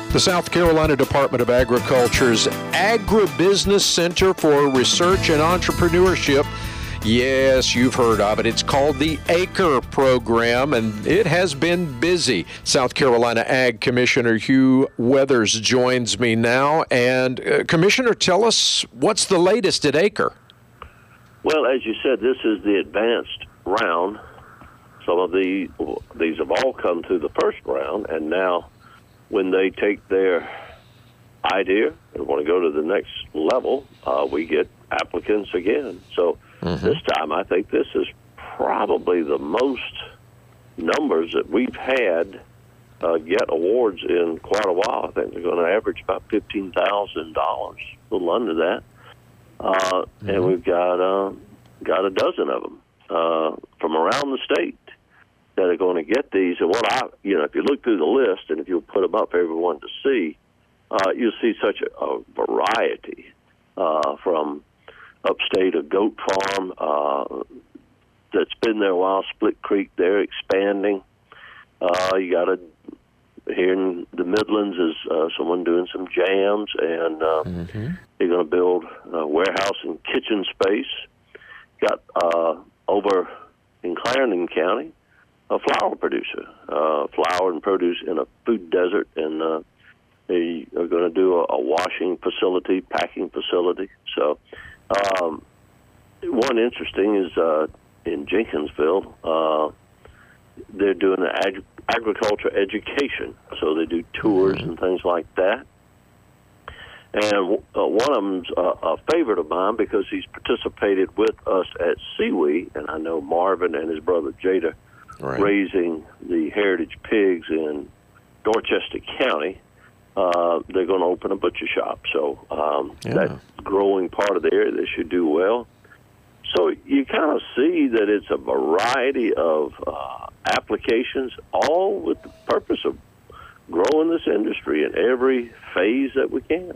The South Carolina Department of Agriculture's Agribusiness Center for Research and Entrepreneurship. Yes, you've heard of it. It's called the ACRE program, and it has been busy. South Carolina Ag Commissioner Hugh Weathers joins me now. And Commissioner, tell us what's the latest at ACRE. Well, as you said, this is the advanced round. Some of these have all come through the first round, and now when they take their idea and want to go to the next level, we get applicants again. So this time, I think this is probably the most numbers that we've had get awards in quite a while. I think they're going to average about $15,000, a little under that. And we've got a dozen of them from around the state that are going to get these. And if you look through the list and if you'll put them up for everyone to see, you'll see such a variety from upstate, a goat farm that's been there a while, Split Creek, they're expanding. You got here in the Midlands is someone doing some jams, and they're going to build a warehouse and kitchen space. Got over in Clarendon County, a flour producer, flour and produce in a food desert, and they are going to do a washing facility, packing facility. So one interesting is in Jenkinsville, they're doing agriculture education. So they do tours and things like that. And one of them's a favorite of mine because he's participated with us at SeaWee, and I know Marvin and his brother Jada raising the heritage pigs in Dorchester County. They're going to open a butcher shop. So that growing part of the area, they should do well. So you kind of see that it's a variety of applications, all with the purpose of growing this industry in every phase that we can.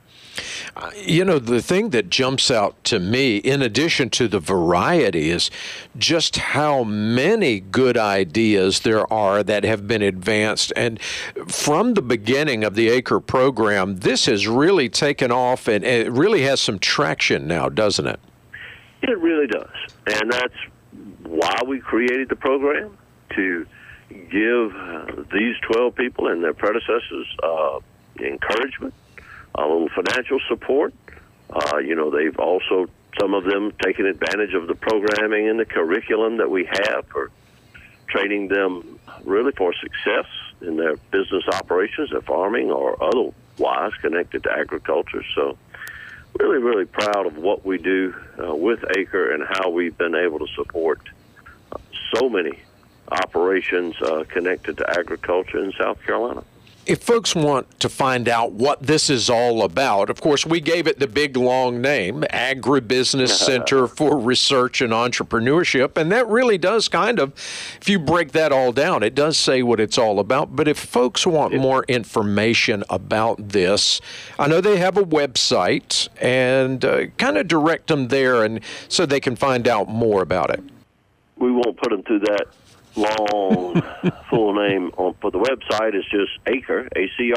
The thing that jumps out to me, in addition to the variety, is just how many good ideas there are that have been advanced. And from the beginning of the ACRE program, this has really taken off, and it really has some traction now, doesn't it? It really does. And that's why we created the program, to give these 12 people and their predecessors encouragement, a little financial support. They've also, some of them, taken advantage of the programming and the curriculum that we have for training them really for success in their business operations, their farming or otherwise connected to agriculture. So really, really proud of what we do with ACRE and how we've been able to support so many operations connected to agriculture in South Carolina. If folks want to find out what this is all about, of course, we gave it the big, long name, Agribusiness Center for Research and Entrepreneurship, and that really does kind of, if you break that all down, it does say what it's all about. But if folks want more information about this, I know they have a website, and kind of direct them there and so they can find out more about it. We won't put them through that long full name for the website. Is just ACRE,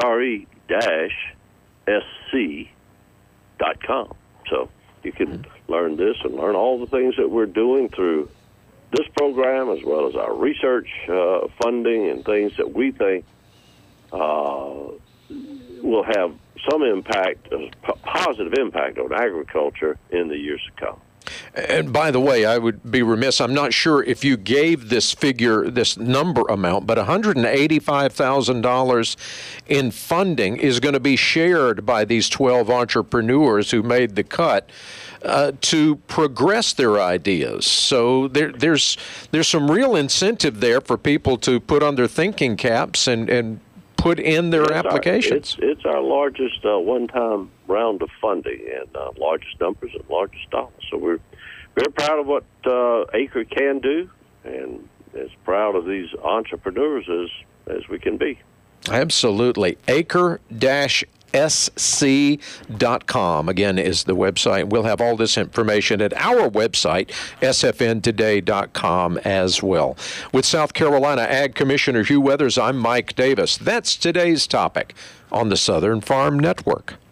ACRE-SC.com. So you can learn this and learn all the things that we're doing through this program, as well as our research funding and things that we think will have some impact, a positive impact on agriculture in the years to come. And by the way, I would be remiss, I'm not sure if you gave this figure, this number amount, but $185,000 in funding is going to be shared by these 12 entrepreneurs who made the cut to progress their ideas. So there's some real incentive there for people to put on their thinking caps and put in their applications. It's our largest one-time round of funding, and largest numbers and largest dollars. So we're very proud of what ACRE can do, and as proud of these entrepreneurs as we can be. Absolutely. ACRE-SC sfnsc.com, again, is the website. We'll have all this information at our website, sfntoday.com, as well. With South Carolina Ag Commissioner Hugh Weathers, I'm Mike Davis. That's today's topic on the Southern Farm Network.